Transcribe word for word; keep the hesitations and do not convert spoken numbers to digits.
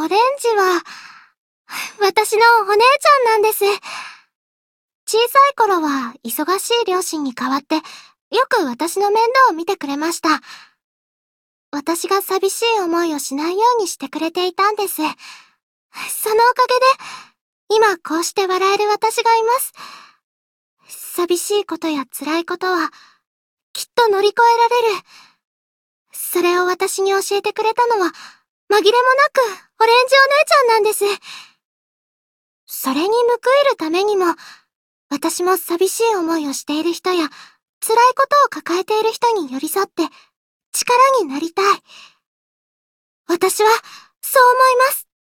オレンジは、私のお姉ちゃんなんです。小さい頃は忙しい両親に代わって、よく私の面倒を見てくれました。私が寂しい思いをしないようにしてくれていたんです。そのおかげで、今こうして笑える私がいます。寂しいことや辛いことは、きっと乗り越えられる。それを私に教えてくれたのは、紛れもなくオレンジお姉ちゃんなんです。それに報いるためにも、私も寂しい思いをしている人や、辛いことを抱えている人に寄り添って、力になりたい。私は、そう思います。